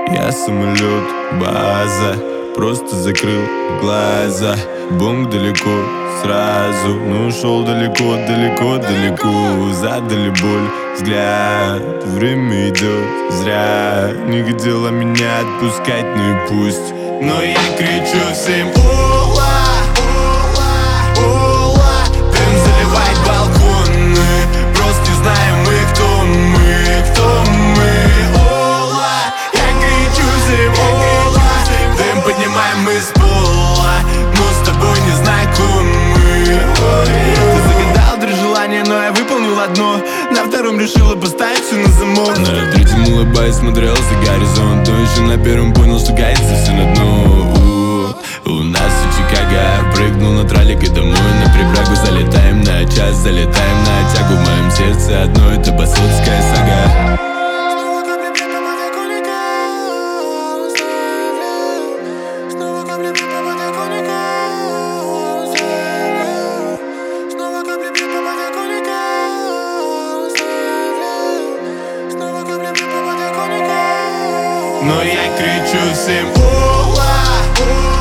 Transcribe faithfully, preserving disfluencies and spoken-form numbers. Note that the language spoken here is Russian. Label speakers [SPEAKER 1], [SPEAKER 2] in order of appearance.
[SPEAKER 1] Я самолет, база, просто закрыл глаза. Бомб далеко, сразу, но ушел далеко, далеко, далеко. Задали боль, взгляд, время идет зря. Не хотела меня отпускать, ну и пусть. Но я кричу всем: ола, ола, ола. Дым заливает балконы, просто не знаем мы, кто мы, кто мы. Ола, я кричу всем: ола. Дым поднимаем мы с пола, но с тобой не знакомы. Ты загадал три желания, но я выполнил одно. На втором решила поставить все на замок. На третьем улыбаясь смотрел за горизонт, но еще на первом понял, что катится все на дно. У нас все Чикаго, прыгнул на троллик и домой. На прибрагу залетаем на час, залетаем на тягу. В моем сердце одно, это басотская сага. Но я кричу всем: ола, ола.